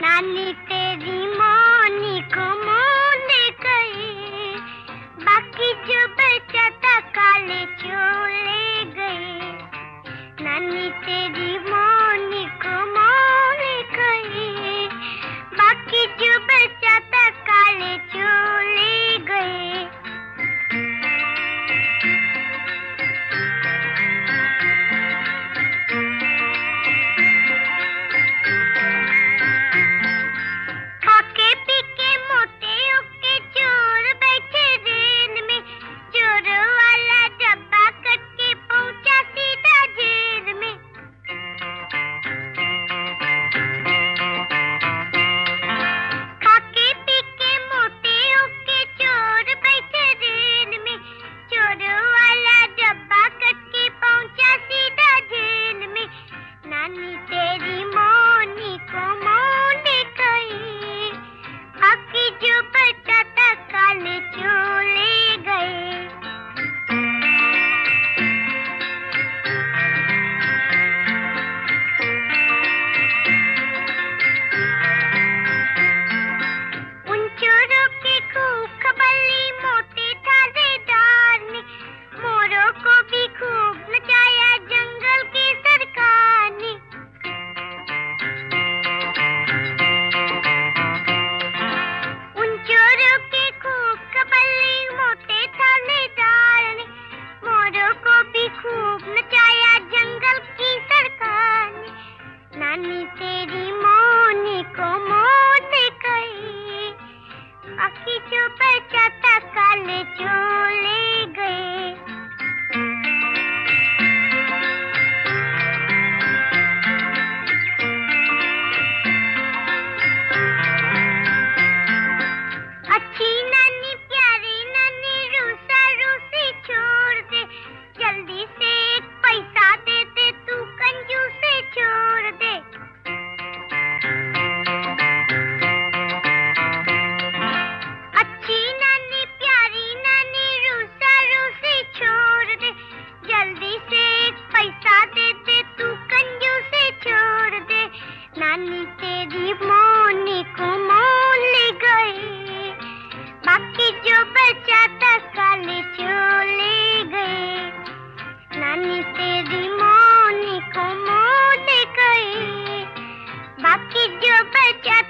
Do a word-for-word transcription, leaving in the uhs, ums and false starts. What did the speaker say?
नानी तेरी मोनी को मोह ले गई, बाकी जो बचा था काले चोले गए। नानी तेरी मोनी को मोह ले गई, बाकी जो बचा था काले चोले गए। खाके पी के मोटे होके चोर बैठे रेल में, चोर वाला डब्बा कट के पहुंचा सीधा जेल में। खाके पी के मोटे होके चोर बैठे रेल में, चोर वाला डब्बा कट के पहुंचा सीधा जेल में। नानी तेरी मोनी को मोह ले गई, बाकी जो बचा था काले चोले गए। उन चोरों की खूब खबर ली मोटे थानेदार ने, मोरों को भी खूब नचाया जंगल की सरकार ने। उन चोरों की खूब खबर ली मोटे थानेदार ने, मोरों को भी खूब नचाया जंगल की सरकार ने। नानी तेरी मोनी को मोह ले गई, बाकी जो बचा था काले चोले गए। अच्छी नानी प्यारी नानी रूसा रूसी छोड़ दे, जल्दी से एक पैसा दे दे तू कंजूसी छोड़ दे। अच्छी नानी प्यारी नानी रूसा रूसी छोड़ दे, जल्दी से एक पैसा दे दे तू कंजूसी छोड़ दे। नानी तेरी मोनी को मोह ले गई, बाकी जो बचा था काले चोले गए। नानी तेरी मोनी को मोह ले गई, बाकी जो बचा